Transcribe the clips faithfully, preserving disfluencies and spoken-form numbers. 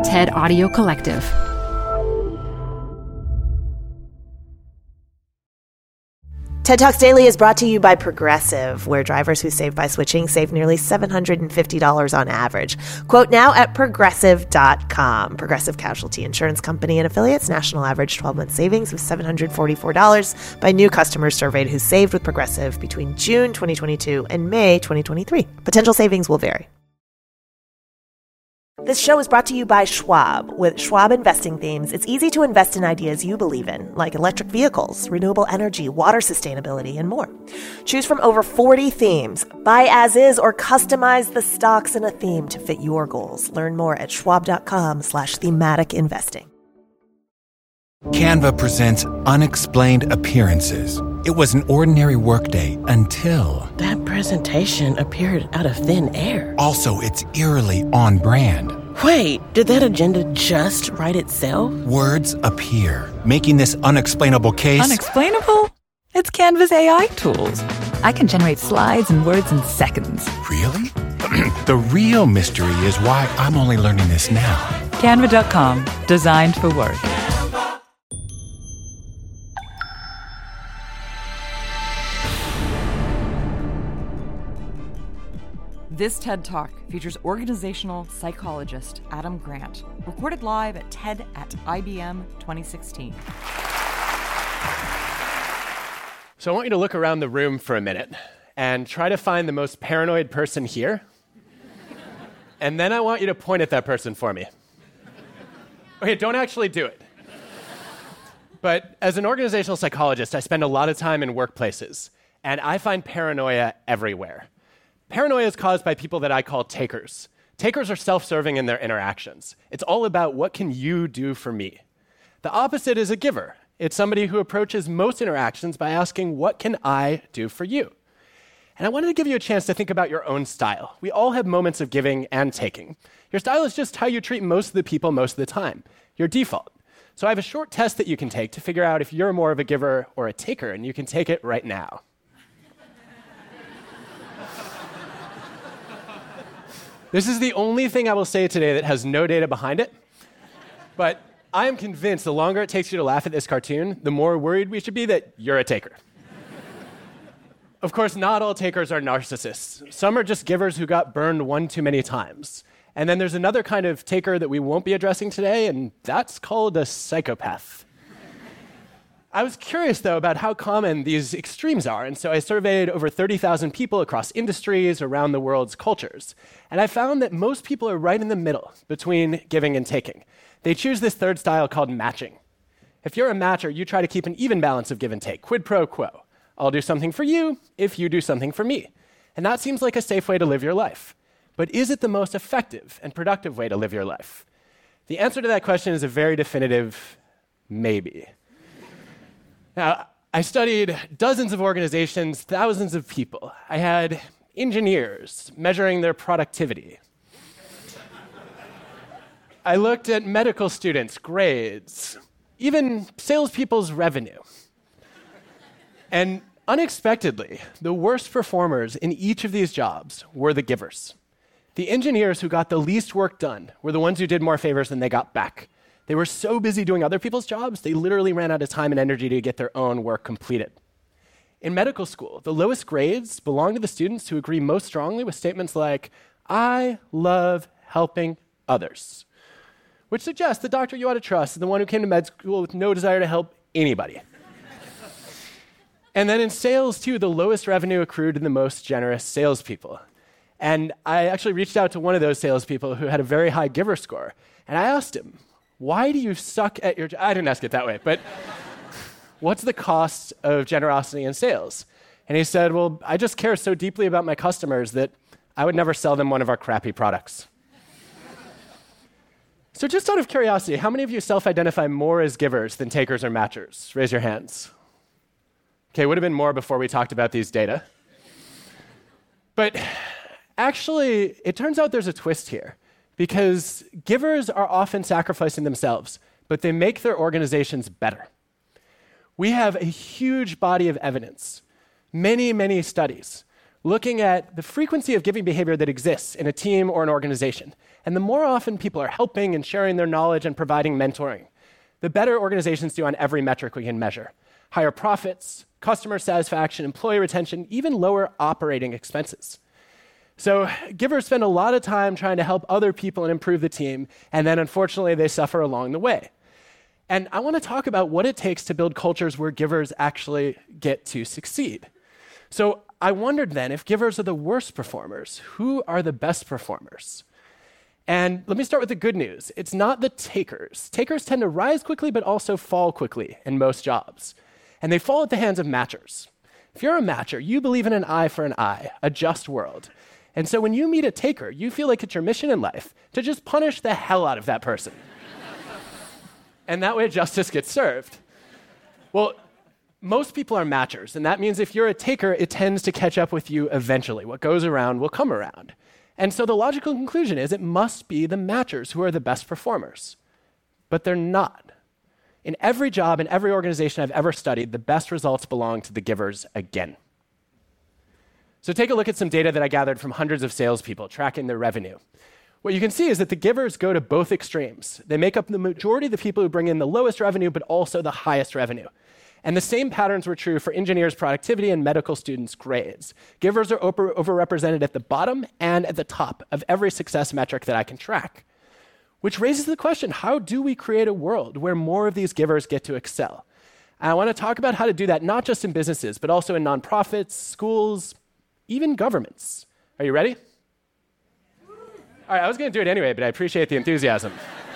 TED Audio Collective. TED Talks Daily is brought to you by Progressive, where drivers who save by switching save nearly seven hundred fifty dollars on average. Quote now at progressive dot com. Progressive Casualty Insurance Company and affiliates. National average twelve-month savings of seven hundred forty-four dollars by new customers surveyed who saved with Progressive between June twenty twenty-two and May twenty twenty-three. Potential savings will vary. This show is brought to you by Schwab. With Schwab investing themes, it's easy to invest in ideas you believe in, like electric vehicles, renewable energy, water sustainability, and more. Choose from over forty themes. Buy as is or customize the stocks in a theme to fit your goals. Learn more at schwab.com slash thematic investing. Canva presents Unexplained Appearances. It was an ordinary workday until... That presentation appeared out of thin air. Also, it's eerily on brand. Wait, did that agenda just write itself? Words appear, making this unexplainable case... Unexplainable? It's Canva's A I tools. I can generate slides and words in seconds. Really? The real mystery is why I'm only learning this now. Canva dot com, designed for work. This TED Talk features organizational psychologist Adam Grant, recorded live at TED at I B M twenty sixteen. So I want you to look around the room for a minute and try to find the most paranoid person here. And then I want you to point at that person for me. Okay, don't actually do it. But as an organizational psychologist, I spend a lot of time in workplaces, and I find paranoia everywhere. Paranoia is caused by people that I call takers. Takers are self-serving in their interactions. It's all about what can you do for me. The opposite is a giver. It's somebody who approaches most interactions by asking, what can I do for you? And I wanted to give you a chance to think about your own style. We all have moments of giving and taking. Your style is just how you treat most of the people most of the time, your default. So I have a short test that you can take to figure out if you're more of a giver or a taker, and you can take it right now. This is the only thing I will say today that has no data behind it, but I am convinced the longer it takes you to laugh at this cartoon, the more worried we should be that you're a taker. Of course, not all takers are narcissists. Some are just givers who got burned one too many times. And then there's another kind of taker that we won't be addressing today, and that's called a psychopath. I was curious, though, about how common these extremes are, and so I surveyed over thirty thousand people across industries around the world's cultures. And I found that most people are right in the middle between giving and taking. They choose this third style called matching. If you're a matcher, you try to keep an even balance of give and take, quid pro quo. I'll do something for you if you do something for me. And that seems like a safe way to live your life. But is it the most effective and productive way to live your life? The answer to that question is a very definitive maybe. Now, I studied dozens of organizations, thousands of people. I had engineers measuring their productivity. I looked at medical students' grades, even salespeople's revenue. And unexpectedly, the worst performers in each of these jobs were the givers. The engineers who got the least work done were the ones who did more favors than they got back. They were so busy doing other people's jobs, they literally ran out of time and energy to get their own work completed. In medical school, the lowest grades belong to the students who agree most strongly with statements like, I love helping others, which suggests the doctor you ought to trust is the one who came to med school with no desire to help anybody. And then in sales, too, the lowest revenue accrued to the most generous salespeople. And I actually reached out to one of those salespeople who had a very high giver score, and I asked him, why do you suck at your job? I didn't ask it that way, but what's the cost of generosity in sales? And he said, well, I just care so deeply about my customers that I would never sell them one of our crappy products. So just out of curiosity, how many of you self-identify more as givers than takers or matchers? Raise your hands. Okay, would have been more before we talked about these data. But actually, it turns out there's a twist here. Because givers are often sacrificing themselves, but they make their organizations better. We have a huge body of evidence, many, many studies, looking at the frequency of giving behavior that exists in a team or an organization. And the more often people are helping and sharing their knowledge and providing mentoring, the better organizations do on every metric we can measure. Higher profits, customer satisfaction, employee retention, even lower operating expenses. So givers spend a lot of time trying to help other people and improve the team, and then unfortunately they suffer along the way. And I want to talk about what it takes to build cultures where givers actually get to succeed. So I wondered then, if givers are the worst performers, who are the best performers? And let me start with the good news. It's not the takers. Takers tend to rise quickly, but also fall quickly in most jobs. And they fall at the hands of matchers. If you're a matcher, you believe in an eye for an eye, a just world. And so when you meet a taker, you feel like it's your mission in life to just punish the hell out of that person. And that way justice gets served. Well, most people are matchers, and that means if you're a taker, it tends to catch up with you eventually. What goes around will come around. And so the logical conclusion is it must be the matchers who are the best performers. But they're not. In every job, in every organization I've ever studied, the best results belong to the givers again. So take a look at some data that I gathered from hundreds of salespeople tracking their revenue. What you can see is that the givers go to both extremes. They make up the majority of the people who bring in the lowest revenue, but also the highest revenue. And the same patterns were true for engineers' productivity and medical students' grades. Givers are over- overrepresented at the bottom and at the top of every success metric that I can track. Which raises the question, how do we create a world where more of these givers get to excel? And I want to talk about how to do that not just in businesses, but also in nonprofits, schools, even governments. Are you ready? All right, I was going to do it anyway, but I appreciate the enthusiasm.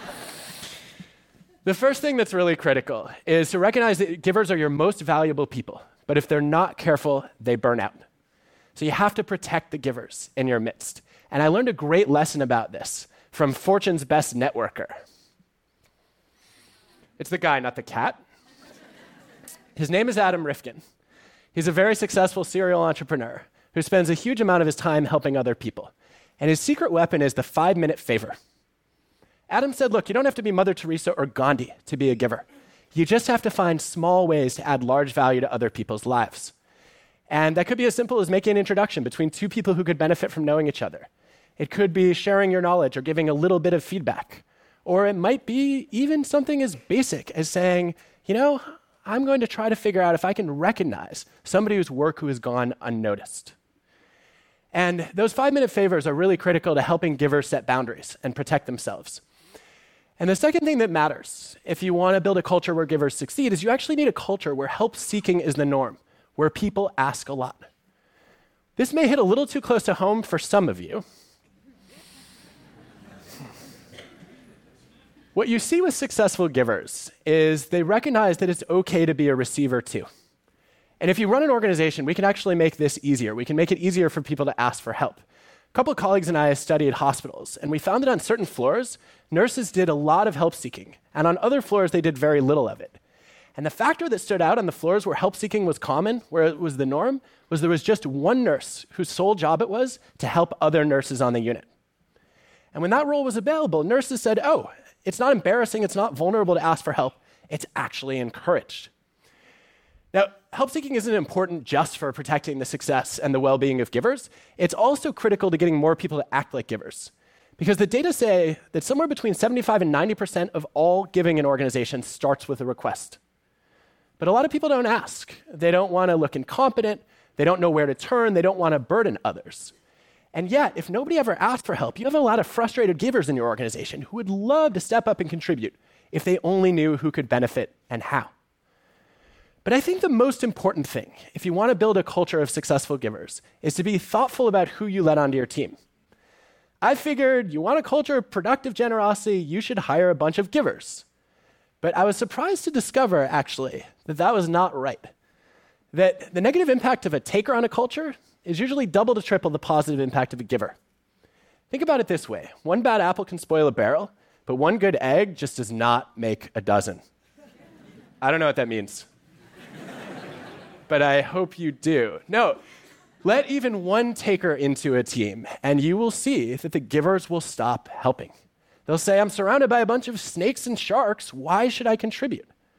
The first thing that's really critical is to recognize that givers are your most valuable people, but if they're not careful, they burn out. So you have to protect the givers in your midst. And I learned a great lesson about this from Fortune's Best Networker. It's the guy, not the cat. His name is Adam Rifkin. He's a very successful serial entrepreneur who spends a huge amount of his time helping other people. And his secret weapon is the five-minute favor. Adam said, look, you don't have to be Mother Teresa or Gandhi to be a giver. You just have to find small ways to add large value to other people's lives. And that could be as simple as making an introduction between two people who could benefit from knowing each other. It could be sharing your knowledge or giving a little bit of feedback. Or it might be even something as basic as saying, you know, I'm going to try to figure out if I can recognize somebody whose work who has gone unnoticed. And those five-minute favors are really critical to helping givers set boundaries and protect themselves. And the second thing that matters, if you want to build a culture where givers succeed, is you actually need a culture where help-seeking is the norm, where people ask a lot. This may hit a little too close to home for some of you. What you see with successful givers is they recognize that it's okay to be a receiver too. And if you run an organization, we can actually make this easier. We can make it easier for people to ask for help. A couple of colleagues and I studied hospitals, and we found that on certain floors, nurses did a lot of help seeking, and on other floors, they did very little of it. And the factor that stood out on the floors where help seeking was common, where it was the norm, was there was just one nurse whose sole job it was to help other nurses on the unit. And when that role was available, nurses said, oh, it's not embarrassing, it's not vulnerable to ask for help, it's actually encouraged. Now, help seeking isn't important just for protecting the success and the well-being of givers. It's also critical to getting more people to act like givers. Because the data say that somewhere between seventy-five and ninety percent of all giving in organizations starts with a request. But a lot of people don't ask. They don't want to look incompetent, they don't know where to turn, they don't want to burden others. And yet, if nobody ever asked for help, you have a lot of frustrated givers in your organization who would love to step up and contribute if they only knew who could benefit and how. But I think the most important thing, if you want to build a culture of successful givers, is to be thoughtful about who you let onto your team. I figured you want a culture of productive generosity, you should hire a bunch of givers. But I was surprised to discover, actually, that that was not right. That the negative impact of a taker on a culture is usually double to triple the positive impact of a giver. Think about it this way. One bad apple can spoil a barrel, but one good egg just does not make a dozen. I don't know what that means. But I hope you do. No, let even one taker into a team, and you will see that the givers will stop helping. They'll say, I'm surrounded by a bunch of snakes and sharks. Why should I contribute?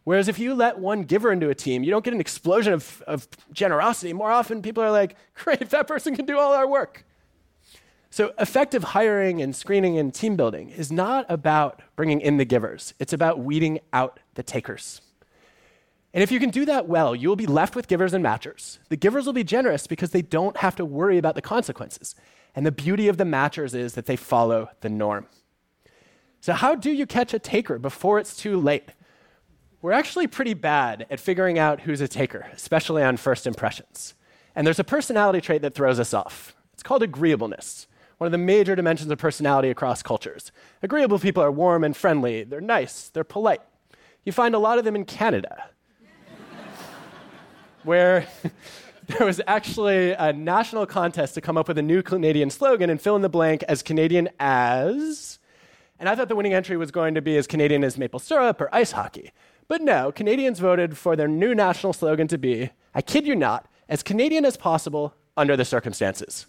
Whereas if you let one giver into a team, you don't get an explosion of, of generosity. More often, people are like, great, that person can do all our work. So effective hiring and screening and team building is not about bringing in the givers. It's about weeding out the takers. And if you can do that well, you will be left with givers and matchers. The givers will be generous because they don't have to worry about the consequences. And the beauty of the matchers is that they follow the norm. So how do you catch a taker before it's too late? We're actually pretty bad at figuring out who's a taker, especially on first impressions. And there's a personality trait that throws us off. It's called agreeableness, one of the major dimensions of personality across cultures. Agreeable people are warm and friendly. They're nice. They're polite. You find a lot of them in Canada, where there was actually a national contest to come up with a new Canadian slogan and fill in the blank as Canadian as... And I thought the winning entry was going to be as Canadian as maple syrup or ice hockey. But no, Canadians voted for their new national slogan to be, I kid you not, as Canadian as possible under the circumstances.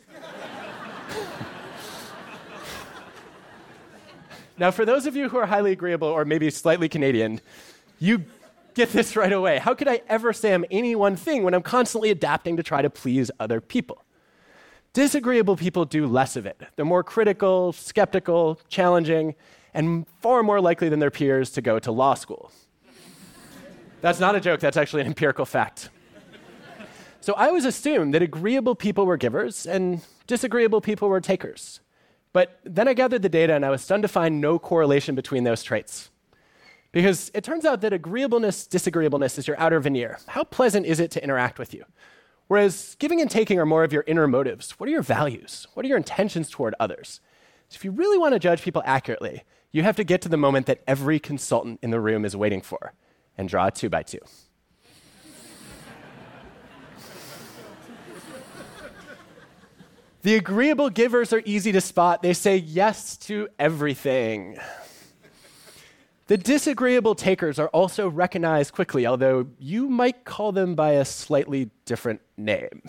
Now, for those of you who are highly agreeable or maybe slightly Canadian, you get this right away. How could I ever say I'm any one thing when I'm constantly adapting to try to please other people? Disagreeable people do less of it. They're more critical, skeptical, challenging, and far more likely than their peers to go to law school. That's not a joke, that's actually an empirical fact. So I always assumed that agreeable people were givers and disagreeable people were takers. But then I gathered the data and I was stunned to find no correlation between those traits. Because it turns out that agreeableness, disagreeableness is your outer veneer. How pleasant is it to interact with you? Whereas giving and taking are more of your inner motives. What are your values? What are your intentions toward others? So if you really want to judge people accurately, you have to get to the moment that every consultant in the room is waiting for and draw a two by two. The agreeable givers are easy to spot. They say yes to everything. The disagreeable takers are also recognized quickly, although you might call them by a slightly different name.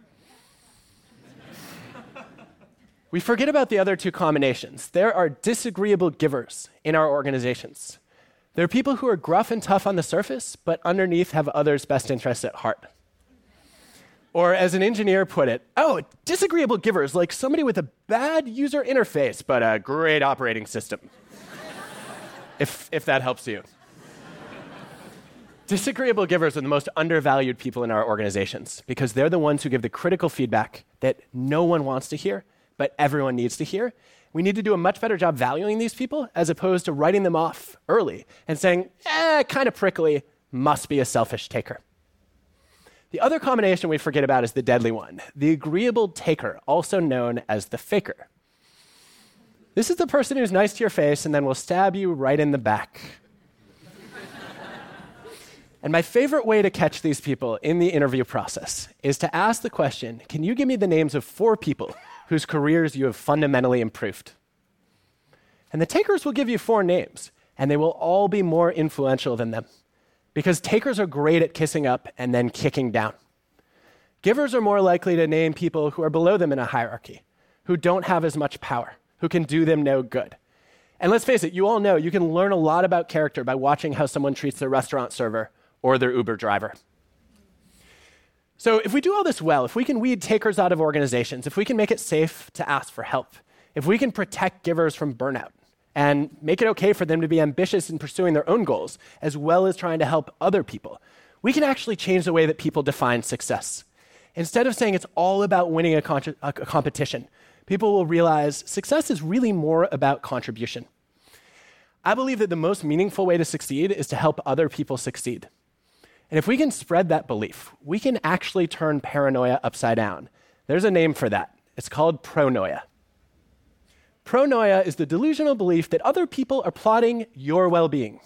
We forget about the other two combinations. There are disagreeable givers in our organizations. There are people who are gruff and tough on the surface, but underneath have others' best interests at heart. Or as an engineer put it, oh, disagreeable givers, like somebody with a bad user interface, but a great operating system. if, if that helps you. Disagreeable givers are the most undervalued people in our organizations because they're the ones who give the critical feedback that no one wants to hear, but everyone needs to hear. We need to do a much better job valuing these people as opposed to writing them off early and saying, eh, kind of prickly, must be a selfish taker. The other combination we forget about is the deadly one, the agreeable taker, also known as the faker. This is the person who's nice to your face and then will stab you right in the back. And my favorite way to catch these people in the interview process is to ask the question, can you give me the names of four people whose careers you have fundamentally improved? And the takers will give you four names, and they will all be more influential than them. Because takers are great at kissing up and then kicking down. Givers are more likely to name people who are below them in a hierarchy, who don't have as much power, who can do them no good. And let's face it, you all know you can learn a lot about character by watching how someone treats their restaurant server or their Uber driver. So if we do all this well, if we can weed takers out of organizations, if we can make it safe to ask for help, if we can protect givers from burnout, and make it okay for them to be ambitious in pursuing their own goals, as well as trying to help other people, we can actually change the way that people define success. Instead of saying it's all about winning a, con- a competition, people will realize success is really more about contribution. I believe that the most meaningful way to succeed is to help other people succeed. And if we can spread that belief, we can actually turn paranoia upside down. There's a name for that. It's called pronoia. Pronoia is the delusional belief that other people are plotting your well-being.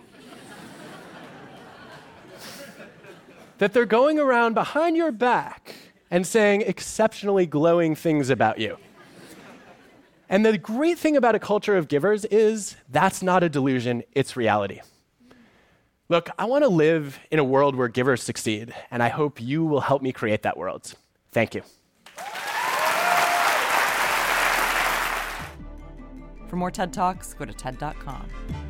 That they're going around behind your back and saying exceptionally glowing things about you. And the great thing about a culture of givers is that's not a delusion, it's reality. Look, I want to live in a world where givers succeed, and I hope you will help me create that world. Thank you. For more TED Talks, go to TED dot com.